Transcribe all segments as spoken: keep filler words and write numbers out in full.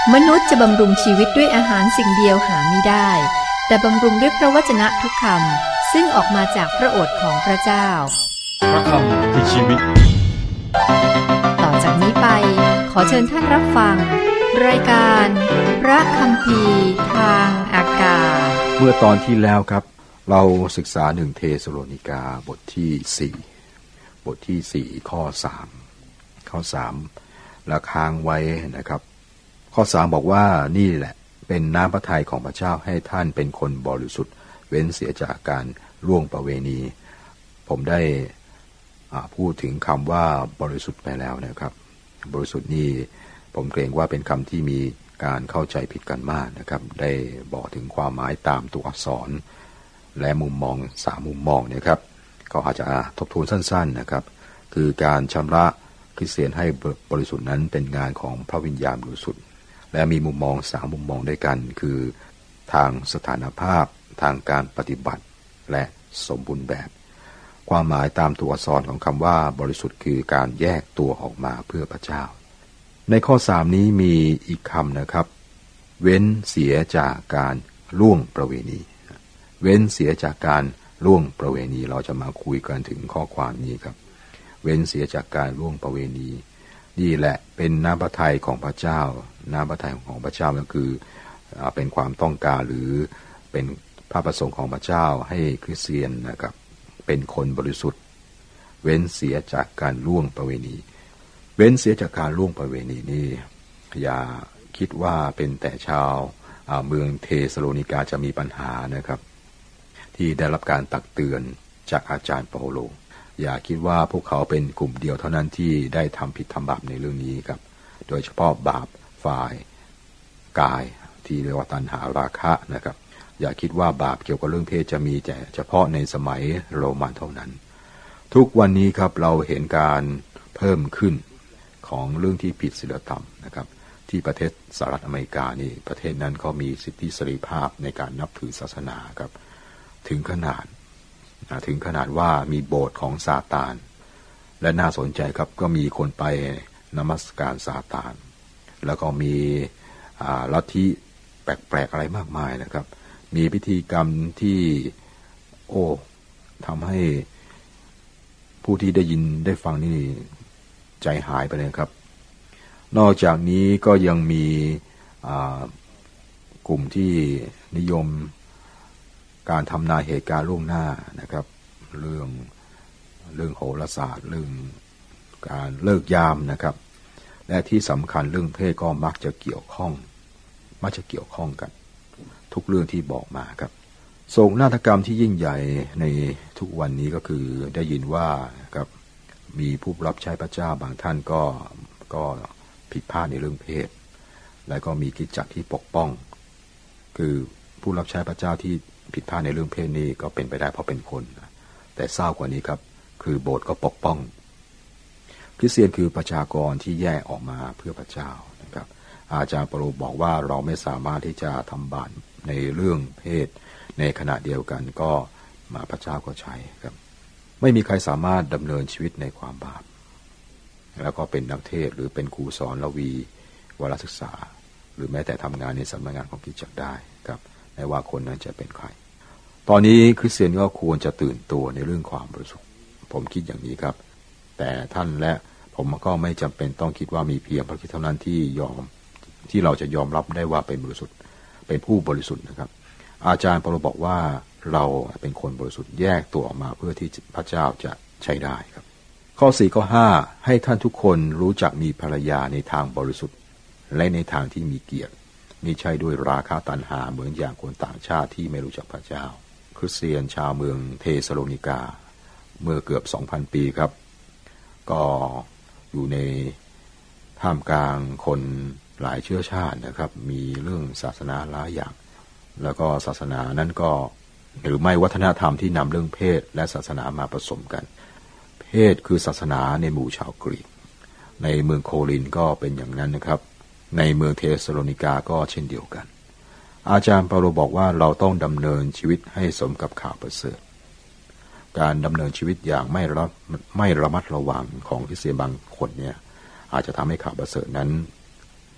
มนุษย์จะบำรุงชีวิตด้วยอาหารสิ่งเดียวหาไม่ได้แต่บำรุงด้วยพระวจนะทุกคำซึ่งออกมาจากพระโอษฐ์ของพระเจ้าพระคำคือชีวิตต่อจากนี้ไปขอเชิญท่านรับฟังรายการพระคัมภีร์ทางอากาศเมื่อตอนที่แล้วครับเราศึกษาหนึ่งเทสโลนิกาบทที่สี่บทที่สี่ข้อสามข้อสามแล้วค้างไว้นะครับข้อสามบอกว่านี่แหละเป็นน้ำพระทัยของพระเจ้าให้ท่านเป็นคนบริสุทธิ์เว้นเสียจากการล่วงประเวณีผมได้พูดถึงคำว่าบริสุทธิ์ไปแล้วนะครับบริสุทธิ์นี่ผมเกรงว่าเป็นคำที่มีการเข้าใจผิดกันมากนะครับได้บอกถึงความหมายตามตัวอักษรและมุมมองสามมุมมองนะครับก็อาจจะทบทวนสั้นๆนะครับคือการชำระคริสเตียนให้บริสุทธิ์นั้นเป็นงานของพระวิญญาณบริสุทธิ์และมีมุมมองสามมุมมองด้วยกันคือทางสถานภาพทางการปฏิบัติและสมบูรณ์แบบความหมายตามตัวอักษรของคำว่าบริสุทธิ์คือการแยกตัวออกมาเพื่อพระเจ้าในข้อสามนี้มีอีกคำนะครับเว้นเสียจากการล่วงประเวณีเว้นเสียจากการล่วงประเวณีเราจะมาคุยกันถึงข้อความนี้ครับเว้นเสียจากการล่วงประเวณีนี่แหละเป็นน้ำพระทัยของพระเจ้าน้ำพระทัยของพระเจ้าก็คือเป็นความต้องการหรือเป็นพระประสงค์ของพระเจ้าให้คริสเตียนนะครับเป็นคนบริสุทธิ์เว้นเสียจากการล่วงประเวณีเว้นเสียจากการล่วงประเวณีนี่อย่าคิดว่าเป็นแต่ชาวเมืองเทสโลนิกาจะมีปัญหานะครับที่ได้รับการตักเตือนจากอาจารย์เปาโลอย่าคิดว่าพวกเขาเป็นกลุ่มเดียวเท่านั้นที่ได้ทำผิดทำบาปในเรื่องนี้ครับโดยเฉพาะบาปฝ่ายกายที่เรียกว่าตัณหาราคะนะครับอย่าคิดว่าบาปเกี่ยวกับเรื่องเพศจะมีแต่เฉพาะในสมัยโรมันเท่านั้นทุกวันนี้ครับเราเห็นการเพิ่มขึ้นของเรื่องที่ผิดศีลธรรมนะครับที่ประเทศสหรัฐอเมริกานี่ประเทศนั้นเขามีสิทธิเสรีภาพในการนับถือศาสนาครับถึงขนาดถึงขนาดว่ามีโบสถ์ของซาตานและน่าสนใจครับก็มีคนไปนมัสการซาตานแล้วก็มีลัทธิแปลกๆอะไรมากมายนะครับมีพิธีกรรมที่โอ้ทำให้ผู้ที่ได้ยินได้ฟังนี่ใจหายไปเลยครับนอกจากนี้ก็ยังมีกลุ่มที่นิยมการทำนายเหตุการณ์ล่วงหน้านะครับเรื่องเรื่องโหราศาสตร์เรื่องการเลิกยามนะครับและที่สำคัญเรื่องเพศก็มักจะเกี่ยวข้องมักจะเกี่ยวข้องกันทุกเรื่องที่บอกมาครับโศกนาฏกรรมที่ยิ่งใหญ่ในทุกวันนี้ก็คือได้ยินว่าครับมีผู้รับใช้พระเจ้าบางท่านก็ก็ผิดพลาดในเรื่องเพศและก็มีคริสตจักรที่ปกป้องคือผู้รับใช้พระเจ้าที่ผิดพลาดในเรื่องเพศนี้ก็เป็นไปได้เพราะเป็นคนแต่เศร้ากว่านี้ครับคือโบสถ์ก็ปกป้องคริสเตียนคือประชากรที่แยกออกมาเพื่อพระเจ้านะครับอาจารย์เปาโลบอกว่าเราไม่สามารถที่จะทำบาปในเรื่องเพศในขณะเดียวกันก็มาพระเจ้าก็ใช้ครับไม่มีใครสามารถดำเนินชีวิตในความบาปแล้วก็เป็นนักเทศหรือเป็นครูสอนระวีวารศึกษาหรือแม้แต่ทำงานในสำนักงานของคริสตจักรได้ครับไม่ว่าคนนั้นจะเป็นใครตอนนี้คริสเตียนก็ควรจะตื่นตัวในเรื่องความบริสุทธิ์ผมคิดอย่างนี้ครับแต่ท่านและผมก็ไม่จำเป็นต้องคิดว่ามีเพียงพระคริสต์เท่านั้นที่ยอมที่เราจะยอมรับได้ว่าเป็นบริสุทธิ์เป็นผู้บริสุทธิ์นะครับอาจารย์เปาโลบอกว่าเราเป็นคนบริสุทธิ์แยกตัวออกมาเพื่อที่พระเจ้าจะใช้ได้ครับข้อสี่ข้อห้าให้ท่านทุกคนรู้จักมีภรรยาในทางบริสุทธิ์และในทางที่มีเกียรติมิใช่ด้วยราคะตัณหาเหมือนอย่างคนต่างชาติที่ไม่รู้จักพระเจ้าคริสเตียนชาวเมืองเทสโลนิกาเมื่อเกือบ สองพัน ปีครับก็อยู่ในท่ามกลางคนหลายเชื้อชาตินะครับมีเรื่องศาสนาหลายอย่างแล้วก็ศาสนานั้นก็หรือไม่วัฒนธรรมที่นำเรื่องเพศและศาสนามาผสมกันเพศคือศาสนาในหมู่ชาวกรีกในเมืองโครินธ์ก็เป็นอย่างนั้นนะครับในเมืองเทสโลนิกาก็เช่นเดียวกันอาจารย์เปาโลบอกว่าเราต้องดำเนินชีวิตให้สมกับข่าวประเสริฐการดำเนินชีวิตอย่างไม่ระไม่ระมัดระวังของคริสเตียนบางคนเนี่ยอาจจะทำให้ข่าวประเสริฐนั้น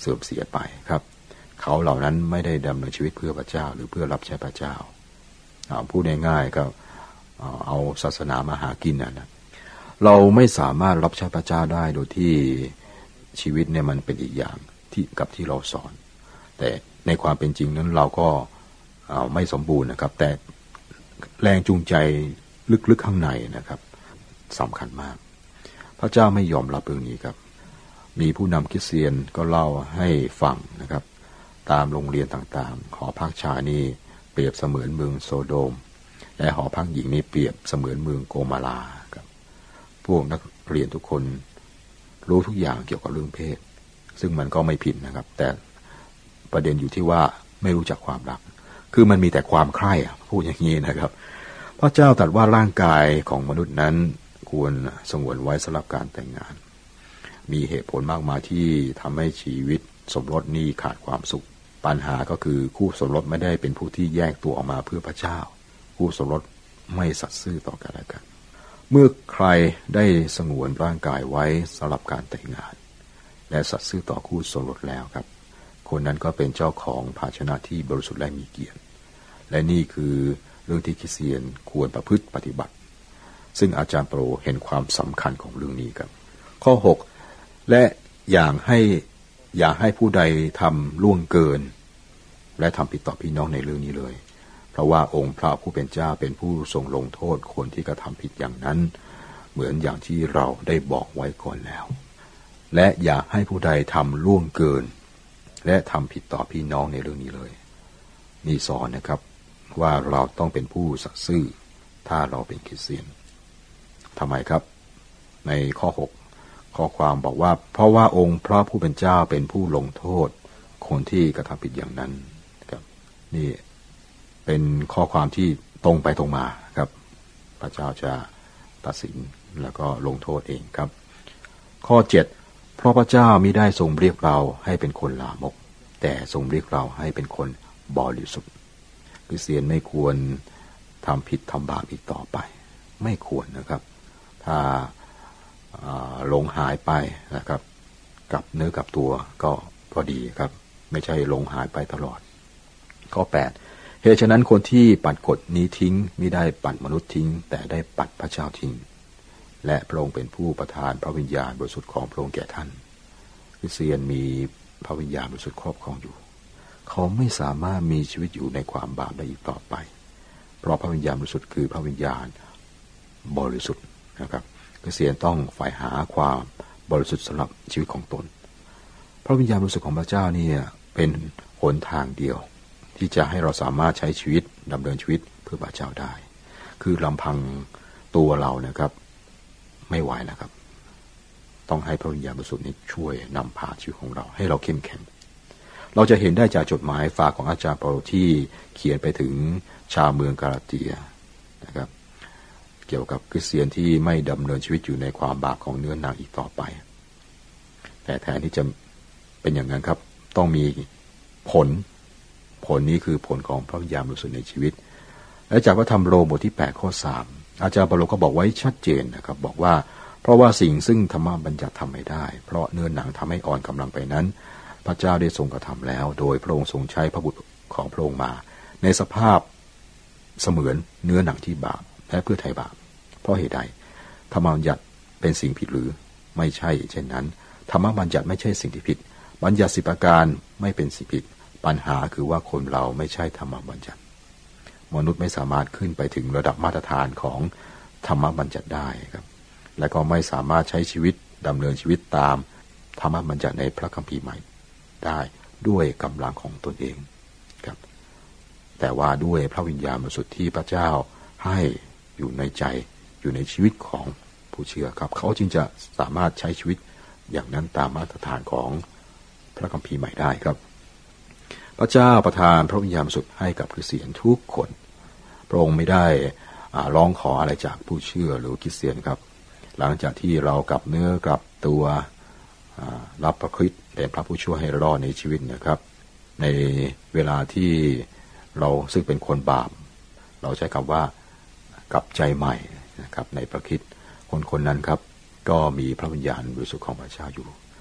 เสื่อมเสียไปครับเขาเหล่านั้นไม่ได้ดำเนินชีวิตเพื่อพระเจ้าหรือเพื่อรับใช้พระเจ้าพูดง่ายๆก็เอาศาสนามาหากินนะเราไม่สามารถรับใช้พระเจ้าได้โดยที่ชีวิตเนี่ยมันเป็นอีกอย่างที่กับที่เราสอนแต่ในความเป็นจริงนั้นเราก็ไม่สมบูรณ์นะครับแต่แรงจูงใจลึกๆข้างในนะครับสำคัญมากพระเจ้าไม่ยอมรับเรื่องนี้ครับมีผู้นำคริสเตียนก็เล่าให้ฟังนะครับตามโรงเรียนต่างๆหอพักชายนี่เปรียบเสมือนเมืองโซโดมและหอพักหญิงนี่เปรียบเสมือนเมืองโกมาลาครับพวกนักเรียนทุกคนรู้ทุกอย่างเกี่ยวกับเรื่องเพศซึ่งมันก็ไม่ผิดนะครับแต่ประเด็นอยู่ที่ว่าไม่รู้จักความรักคือมันมีแต่ความใคร่พูดอย่างนี้นะครับพระเจ้าตรัสว่าร่างกายของมนุษย์นั้นควรสงวนไว้สำหรับการแต่งงานมีเหตุผลมากมายที่ทำให้ชีวิตสมรสนี้ขาดความสุขปัญหาก็คือคู่สมรสไม่ได้เป็นผู้ที่แยกตัวออกมาเพื่อพระเจ้าคู่สมรสไม่สัตย์ซื่อต่อกันและกันเมื่อใครได้สงวนร่างกายไว้สำหรับการแต่งงานและสัตย์ซื่อต่อคู่สมรสแล้วครับคนนั้นก็เป็นเจ้าของภาชนะที่บริสุทธิ์และมีเกียรติและนี่คือเรื่องที่คริสเตียนควรประพฤติปฏิบัติซึ่งอาจารย์เปโตรเห็นความสำคัญของเรื่องนี้ครับข้อหกและอย่าให้อย่าให้ผู้ใดทำล่วงเกินและทำผิดต่อพี่น้องในเรื่องนี้เลยเพราะว่าองค์พระผู้เป็นเจ้าเป็นผู้ทรงลงโทษคนที่กระทำผิดอย่างนั้นเหมือนอย่างที่เราได้บอกไว้ก่อนแล้วและอย่าให้ผู้ใดทำล่วงเกินและทำผิดต่อพี่น้องในเรื่องนี้เลยนี่สอนนะครับว่าเราต้องเป็นผู้สัตย์ซื่อถ้าเราเป็นคริสเตียนทำไมครับในข้อหกข้อความบอกว่าเพราะว่าองค์พระผู้เป็นเจ้าเป็นผู้ลงโทษคนที่กระทำผิดอย่างนั้นครับนี่เป็นข้อความที่ตรงไปตรงมาครับพระเจ้าจะตัดสินแล้วก็ลงโทษเองครับข้อเจ็ดเพราะพระเจ้ามิได้ทรงเรียกเราให้เป็นคนลามกแต่ทรงเรียกเราให้เป็นคนบริสุทธิ์คริสเตียนไม่ควรทำผิดทำบาปอีกต่อไปไม่ควรนะครับถ้าหลงหายไปนะครับกับเนื้อกับตัวก็พอดีครับไม่ใช่หลงหายไปตลอดข้อแปดเหตุฉะนั้นคนที่ปัดกฎนี้ทิ้งไม่ได้ปัดมนุษย์ทิ้งแต่ได้ปัดพระเจ้าทิ้งและพระองค์เป็นผู้ประทานพระวิญญาณบริสุทธิ์ของพระองค์แก่ท่านคริสเตียนมีพระวิญญาณบริสุทธิ์ครอบครองอยู่เขาไม่สามารถมีชีวิตอยู่ในความบาปได้อีกต่อไปเพราะพระวิญญาณบริสุทธิ์คือพระวิญญาณบริสุทธิ์นะครับคริสเตียนต้องใฝ่หาความบริสุทธิ์สำหรับชีวิตของตนพระวิญญาณบริสุทธิ์ของพระเจ้านี่เป็นหนทางเดียวที่จะให้เราสามารถใช้ชีวิตดำเนินชีวิตเพื่อพระเจ้าได้คือลำพังตัวเรานะครับไม่ไหวนะครับต้องให้พระวิญญาณบริสุทธิ์นี้ช่วยนำพาชีวิตของเราให้เราเข้มแข็งเราจะเห็นได้จากจดหมายฝากของอาจารย์เปาโลที่เขียนไปถึงชาวเมืองกาลาเตียนะครับเกี่ยวกับคริสเตียนที่ไม่ดำเนินชีวิตอยู่ในความบาปของเนื้อหนังอีกต่อไปแต่แทนที่จะเป็นอย่างนั้นครับต้องมีผลผลนี้คือผลของพระวิญญาณบริสุทธิ์ในชีวิตและจากพระธรรมโรมบทที่แปดข้อสามอาจารย์เปาโลก็บอกไว้ชัดเจนนะครับบอกว่าเพราะว่าสิ่งซึ่งธรรมบัญญัติทำไม่ได้เพราะเนื้อหนังทำให้อ่อนกำลังไปนั้นพระเจ้าได้ทรงกระทำแล้วโดยพระองค์ทรงใช้พระบุตรของพระองค์มาในสภาพเสมือนเนื้อหนังที่บาปและเพื่อไถ่บาปเพราะเหตุใดธรรมบัญญัติเป็นสิ่งผิดหรือไม่ใช่เช่นนั้นธรรมบัญญัติไม่ใช่สิ่งที่ผิดบัญญัติสิบประการไม่เป็นสิ่งผิดปัญหาคือว่าคนเราไม่ใช่ธรรมบัญญัติมนุษย์ไม่สามารถขึ้นไปถึงระดับมาตรฐานของธรรมบัญญัติได้ครับและก็ไม่สามารถใช้ชีวิตดำเนินชีวิตตามธรรมบัญญัติในพระคัมภีร์ใหม่ได้ด้วยกำลังของตนเองครับแต่ว่าด้วยพระวิญญาณบริสุทธิ์ที่พระเจ้าให้อยู่ในใจอยู่ในชีวิตของผู้เชื่อครับเขาจึงจะสามารถใช้ชีวิตอย่างนั้นตามมาตรฐานของพระคัมภีร์ใหม่ได้ครับพระเจ้าประทานพระวิญญาณบริสุทธิ์ให้กับคริสเตียนทุกคนพระองค์ไม่ได้ร้องขออะไรจากผู้เชื่อหรือคริสเตียนครับหลังจากที่เรากลับเนื้อกลับตัวรับพระคริสต์เป็นพระผู้ช่วยให้รอดในชีวิตนะครับในเวลาที่เราซึ่งเป็นคนบาปเราใช้คำว่ากลับใจใหม่นะครับในพระคริสต์คนคนนั้นครับก็มีพระวิญญาณบริสุทธิ์ของพระเจ้าอยู่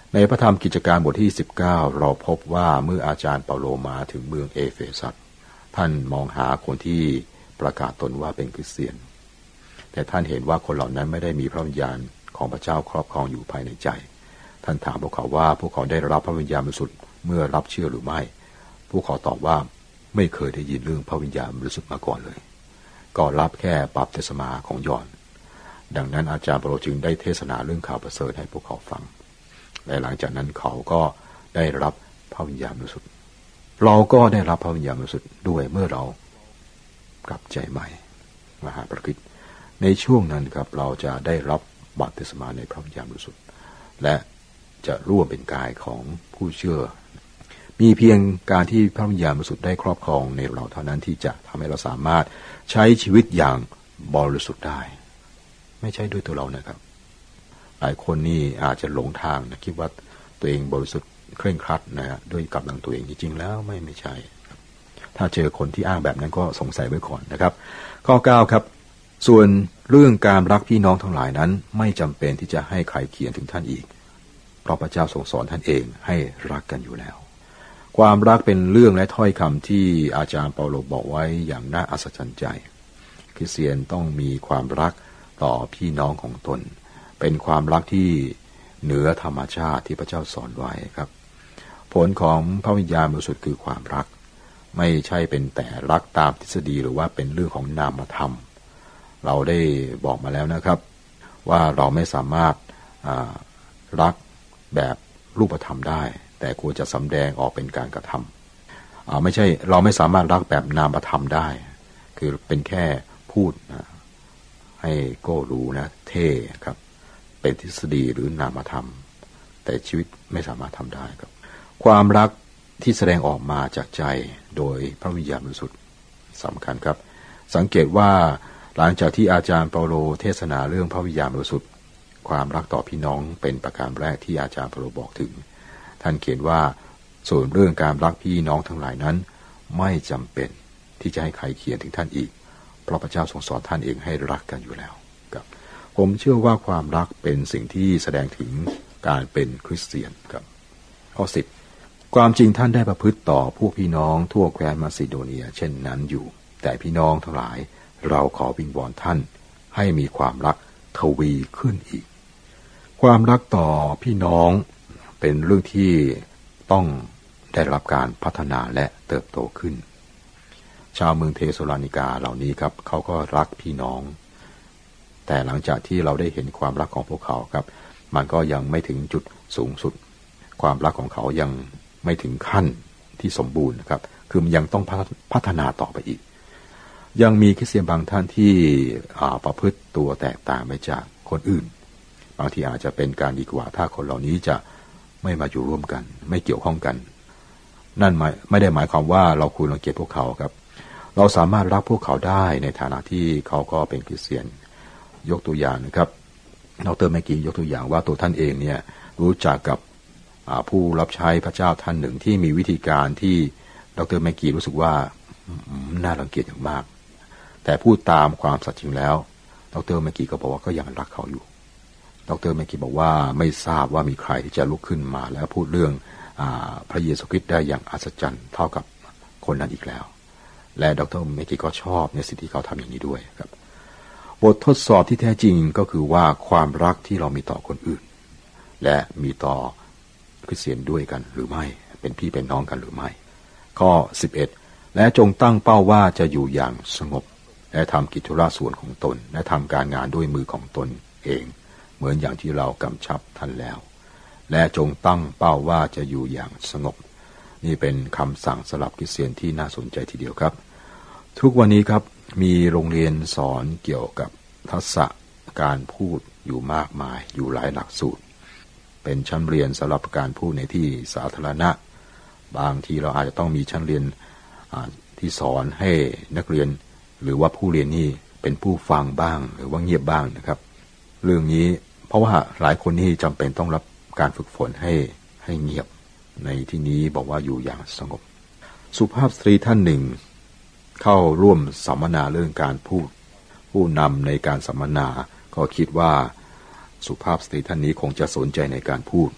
ในพระธรรมกิจการบทที่สิบเก้าเราพบว่าเมื่ออาจารย์เปาโลมาถึงเมืองเอเฟซัสท่านมองหาคนที่ประกาศตนว่าเป็นคริสเตียนแต่ท่านเห็นว่าคนเหล่านั้นไม่ได้มีพระวิญญาณของพระเจ้าครอบครองอยู่ภายในใจท่านถามพวกเขาว่าพวกเขาได้รับพระวิญญาณบริสุทธิ์เมื่อรับเชื่อหรือไม่พวกเขาตอบว่าไม่เคยได้ยินเรื่องพระวิญญาณบริสุทธิ์มาก่อนเลยก็รับแค่บัพติศมาของยอห์นดังนั้นอาจารย์เปาโลจึงได้เทศนาเรื่องข่าวประเสริฐให้พวกเขาฟังและหลังจากนั้นเขาก็ได้รับพระวิญญาณบริสุทธิ์เราก็ได้รับพระวิญญาณบริสุทธิ์ด้วยเมื่อเรากลับใจใหม่มาหาพระคริสต์ในช่วงนั้นครับเราจะได้รับบัพติศมาในพระวิญญาณบริสุทธิ์และจะร่วมเป็นกายของผู้เชื่อมีเพียงการที่พระวิญญาณบริสุทธิ์ได้ครอบครองในเราเท่านั้นที่จะทำให้เราสามารถใช้ชีวิตอย่างบริสุทธิ์ได้ไม่ใช่ด้วยตัวเรานะครับหลายคนนี่อาจจะหลงทางนะคิดว่าตัวเองบริสุทธิ์เคร่งครัดนะฮะด้วยกำลังตัวเองจริงๆแล้วไม่ไม่ใช่ถ้าเจอคนที่อ้างแบบนั้นก็สงสัยไว้ก่อนนะครับข้อเก้าครับส่วนเรื่องการรักพี่น้องทั้งหลายนั้นไม่จำเป็นที่จะให้ใครเขียนถึงท่านอีกเพราะพระเจ้าทรงสอนท่านเองให้รักกันอยู่แล้วความรักเป็นเรื่องและถ้อยคำที่อาจารย์เปาโลบอกไว้อย่างน่าอัศจรรย์ใจคริสเตียนต้องมีความรักต่อพี่น้องของตนเป็นความรักที่เหนือธรรมชาติที่พระเจ้าสอนไว้ครับผลของพระวิญญาณบริสุทธิ์คือความรักไม่ใช่เป็นแต่รักตามทฤษฎีหรือว่าเป็นเรื่องของนามธรรมเราได้บอกมาแล้วนะครับว่าเราไม่สามารถรักแบบรูปธรรมได้แต่ควรจะสำแดงออกเป็นการกระทำไม่ใช่เราไม่สามารถรักแบบนามธรรมได้คือเป็นแค่พูดนะให้ก็รู้นะเท่ครับเป็นทฤษฎีหรือนามธรรมแต่ชีวิตไม่สามารถทำได้ครับความรักที่แสดงออกมาจากใจโดยพระวิญญาณบริสุทธิ์สำคัญครับสังเกตว่าหลังจากที่อาจารย์เปาโลเทศนาเรื่องพระวิญญาณบริสุทธิ์ความรักต่อพี่น้องเป็นประการแรกที่อาจารย์เปาโลบอกถึงท่านเขียนว่าส่วนเรื่องการรักพี่น้องทั้งหลายนั้นไม่จำเป็นที่จะให้ใครเขียนถึงท่านอีกเพราะพระเจ้าทรงสอนท่านเองให้รักกันอยู่แล้วครับผมเชื่อว่าความรักเป็นสิ่งที่แสดงถึงการเป็นคริสเตียนครับข้อสิบความจริงท่านได้ประพฤติต่อพวกพี่น้องทั่วแคว้นมาซิโดเนียเช่นนั้นอยู่แต่พี่น้องทั้งหลายเราขอวิงวอนท่านให้มีความรักทวีขึ้นอีกความรักต่อพี่น้องเป็นเรื่องที่ต้องได้รับการพัฒนาและเติบโตขึ้นชาวเมืองเทสโลนิกาเหล่านี้ครับเขาก็รักพี่น้องแต่หลังจากที่เราได้เห็นความรักของพวกเขาครับมันก็ยังไม่ถึงจุดสูงสุดความรักของเขายังไม่ถึงขั้นที่สมบูรณ์นะครับคือมันยังต้องพัฒนาต่อไปอีกยังมีคริสเตียนบางท่านที่ประพฤติตัวแตกต่างไปจากคนอื่นบางทีอาจจะเป็นการดีกว่าถ้าคนเหล่านี้จะไม่มาอยู่ร่วมกันไม่เกี่ยวข้องกันนั่นหมายไม่ได้หมายความว่าเราควรรังเกียจพวกเขาครับเราสามารถรักพวกเขาได้ในฐานะที่เขาก็เป็นคริสเตียนยกตัวอย่างนะครับดร.แมกกี้ยกตัวอย่างว่าตัวท่านเองเนี่ยรู้จักกับผู้รับใช้พระเจ้าท่านหนึ่งที่มีวิธีการที่ดร.แมกกี้รู้สึกว่าน่ารังเกียจอย่างมากแต่พูดตามความสัตย์จริงแล้วดร.แมกกี้ก็บอกว่าก็ยังรักเขาอยู่ดร.แมกกี้บอกว่าไม่ทราบว่ามีใครที่จะลุกขึ้นมาแล้วพูดเรื่องพระเยซูคริสต์ได้อย่างอัศจรรย์เท่ากับคนนั้นอีกแล้วและดร.แมกกี้ก็ชอบในสิ่งที่เขาทำอย่างนี้ด้วยครับบททดสอบที่แท้จริงก็คือว่าความรักที่เรามีต่อคนอื่นและมีต่อคริสเตียนด้วยกันหรือไม่เป็นพี่เป็นน้องกันหรือไม่ข้อสิบเอ็ดและจงตั้งเป้าว่าจะอยู่อย่างสงบและทำกิจธุระส่วนของตนและทำการงานด้วยมือของตนเองเหมือนอย่างที่เรากำชับท่านแล้วและจงตั้งเป้าว่าจะอยู่อย่างสงบนี่เป็นคำสั่งสำหรับคริสเตียนที่น่าสนใจทีเดียวครับทุกวันนี้ครับมีโรงเรียนสอนเกี่ยวกับทักษะการพูดอยู่มากมายอยู่หลายหลักสูตรเป็นชั้นเรียนสำหรับการพูดในที่สาธารณะบางทีเราอาจจะต้องมีชั้นเรียนที่สอนให้นักเรียนหรือว่าผู้เรียนนี่เป็นผู้ฟังบ้างหรือว่าเงียบบ้างนะครับเรื่องนี้เพราะว่าหลายคนนี่จำเป็นต้องรับการฝึกฝนให้ให้เงียบในที่นี้บอกว่าอยู่อย่างสงบสุภาพสตรีท่านหนึ่งเข้าร่วมสัมมนาเรื่องการพูดผู้นำในการสัมมนาก็คิดว่าสุภาพสตรีท่านนี้คงจะสนใจในการพูด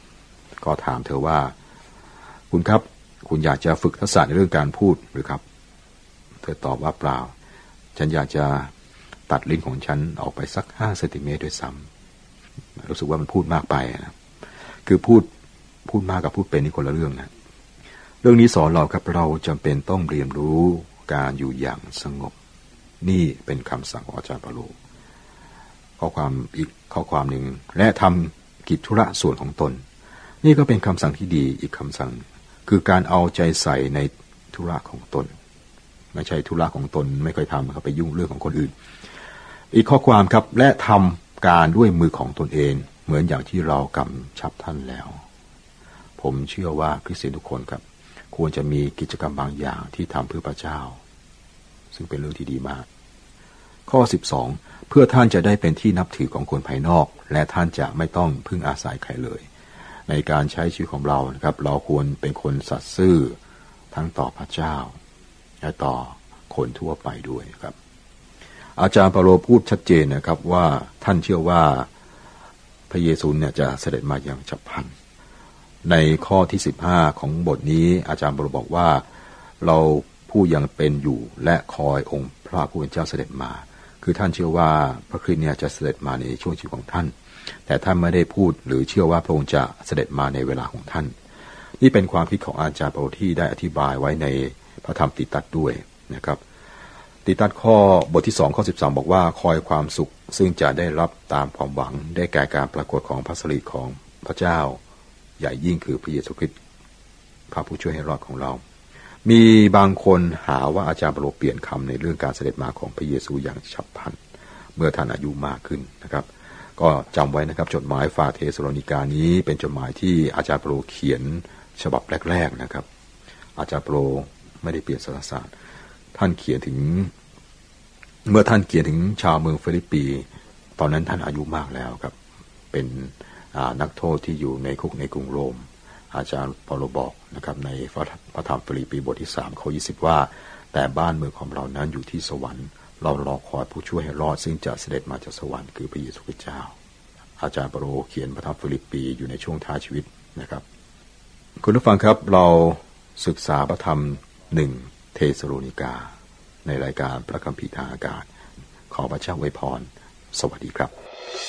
ก็ถามเธอว่าคุณครับคุณอยากจะฝึกทักษะในเรื่องการพูดหรือครับเธอตอบว่าเปล่าฉันอยากจะตัดลิ้นของฉันออกไปสักห้าเซนติเมตรด้วยซ้ำรู้สึกว่ามันพูดมากไปนะคือพูดพูดมากกับพูดเป็นนี่คนละเรื่องนะเรื่องนี้สอนเราครับเราจำเป็นต้องเรียนรู้การอยู่อย่างสงบนี่เป็นคำสั่งของอาจารย์เปาโลข้อความอีกข้อความหนึ่งและทำกิจธุระส่วนของตนนี่ก็เป็นคำสั่งที่ดีอีกคำสั่งคือการเอาใจใส่ในธุระของตนไม่ใช่ธุระของตนไม่ค่อยทำเขาไปยุ่งเรื่องของคนอื่นอีกข้อความครับและทำการด้วยมือของตนเองเหมือนอย่างที่เรากำชับท่านแล้วผมเชื่อว่าคริสเตียนทุกคนครับควรจะมีกิจกรรมบางอย่างที่ทำเพื่อพระเจ้าซึ่งเป็นเรื่องที่ดีมากข้อสิบสองเพื่อท่านจะได้เป็นที่นับถือของคนภายนอกและท่านจะไม่ต้องพึ่งอาศัยใครเลยในการใช้ชีวิตของเรานะครับเราควรเป็นคนสัตย์ซื่อทั้งต่อพระเจ้าและต่อคนทั่วไปด้วยครับอาจารย์เปาโลพูดชัดเจนนะครับว่าท่านเชื่อว่าพระเยซูเนี่ยจะเสด็จมาอย่างฉับพลันในข้อที่สิบห้าของบทนี้อาจารย์เปาโลบอกว่าเราผู้ยังเป็นอยู่และคอยองค์พระผู้เป็นเจ้าเสด็จมาคือท่านเชื่อว่าพระคริสต์เนี่ยจะเสด็จมาในช่วงชีวิตของท่านแต่ท่านไม่ได้พูดหรือเชื่อว่าพระองค์จะเสด็จมาในเวลาของท่านนี่เป็นความคิดของอาจารย์เปาโลที่ได้อธิบายไว้ในพระธรรมติตัสด้วยนะครับติตัสข้อบทที่สองข้อสิบสามบอกว่าคอยความสุขซึ่งจะได้รับตามความหวังได้แก่การปรากฏของพระสิริของพระเจ้าใหญ่ยิ่งคือพระเยซูคริสต์พระผู้ช่วยให้รอดของเรามีบางคนหาว่าอาจารย์เปาโลเปลี่ยนคำในเรื่องการเสด็จมาของพระเยซูอย่างฉับพลันเมื่อท่านอายุมากขึ้นนะครับก็จำไว้นะครับจดหมายฝากเทสโลนิกานี้เป็นจดหมายที่อาจารย์เปาโลเขียนฉบับแรกๆนะครับอาจารย์เปาโลไม่ได้เปลี่ยนสารศาสตร์ท่านเขียนถึงเมื่อท่านเขียนถึงชาวเมืองฟิลิปปีตอนนั้นท่านอายุมากแล้วครับเป็นนักโทษที่อยู่ในคุกในกรุงโรมอาจารย์เปาโลบอกนะครับในพระธรรมฟิลิปปีบทที่สามข้อยี่สิบว่าแต่บ้านเมืองของเรานั้นอยู่ที่สวรรค์เรารอคอยผู้ช่วยให้รอดซึ่งจะเสด็จมาจากสวรรค์คือพระเยซูคริสต์เจ้าอาจารย์เปาโลเขียนพระธรรมฟิลิปปีอยู่ในช่วงท้ายชีวิตนะครับคุณผู้ฟังครับเราศึกษาพระธรรมหนึ่งเทสโลนิกาในรายการพระคัมภีร์ทางอากาศขอพระเจ้าอวยพรสวัสดีครับ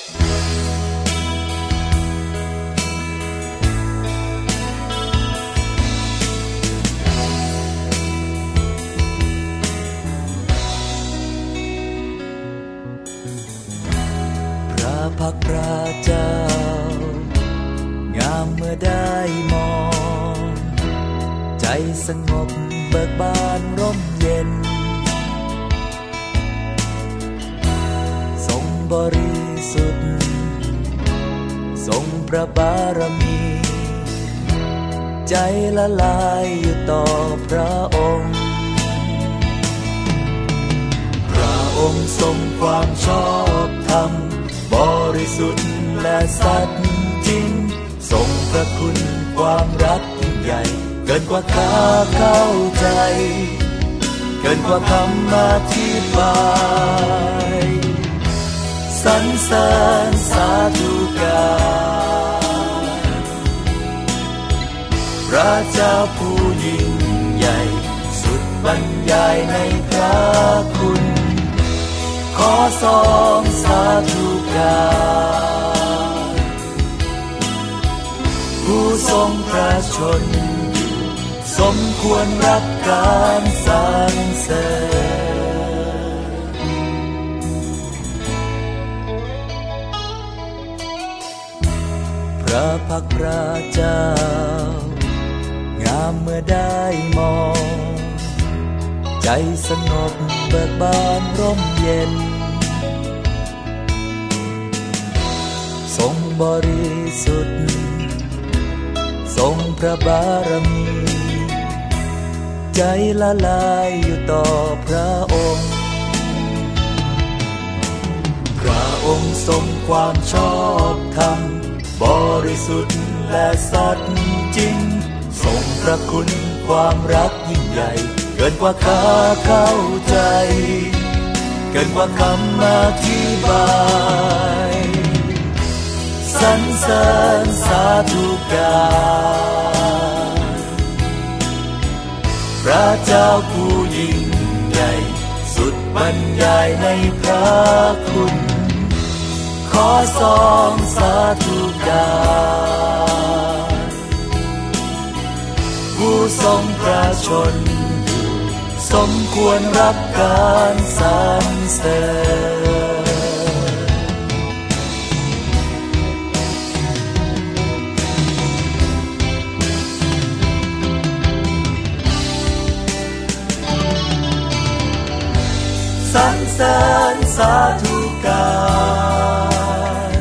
พระพักตร์พระเจ้างามเมื่อได้มองใจสงบเบิกบานร่มเย็นทรงบริสุทธิ์ทรงพระบารมีใจละลายอยู่ต่อพระองค์พระองค์ทรงความชอบธรรมบริสุทธิ์และสัตย์จริงทรงพระคุณความรักยิ่งใหญ่เกินกว่าข้าเข้าใจเกินกว่าคำอธิบายสรรเสริญสาธุการพระเจ้าผู้ยิ่งใหญ่สุดบรรยายในพระคุณขอทรงสาธุการผู้ทรงพระชนสมควรรับการสรรเสริญพระพักตร์พระเจ้างามเมื่อได้มองใจสงบเบิกบานร่มเย็นทรงบริสุทธิ์ทรงพระบารมีใจละลายอยู่ต่อพระองค์พระองค์ทรงความชอบธรรมบริสุทธิ์และสัตย์จริงทรงพระคุณความรักยิ่งใหญ่เกินกว่าข้าเข้าใจเกินกว่าคำอธิบายสสรรเสริญสาธุการพระเจ้าผู้ยิ่งใหญ่สุดบรรยายในพระคุณขอสองสาธุการผู้ทรงพระชนอยู่สมควรรับการสรรเสริญสรรเสริญสาธุการ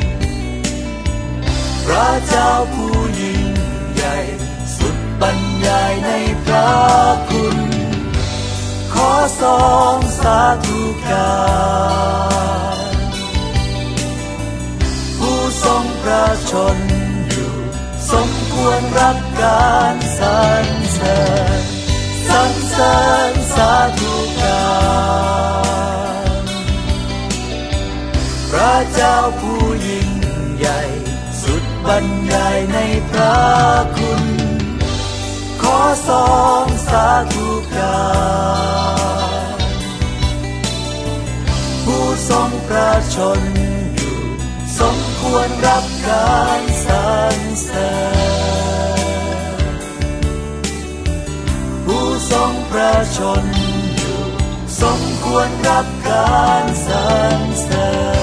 พระเจ้าผู้ยิ่งใหญ่สุดบรรยายในพระคุณขอสองสาธุการผู้ทรงพระชนอยู่สมควรรับการสรรเสริญสรรเสริญสาธุการพระเจ้าผู้ยิ่งใหญ่สุดบรรยายในพระคุณขอสองสาธุการผู้ทรงพระชนอยู่สมควรรับการสรรเสริญผู้ทรงพระชนอยู่สมควรรับการสรรเสริญ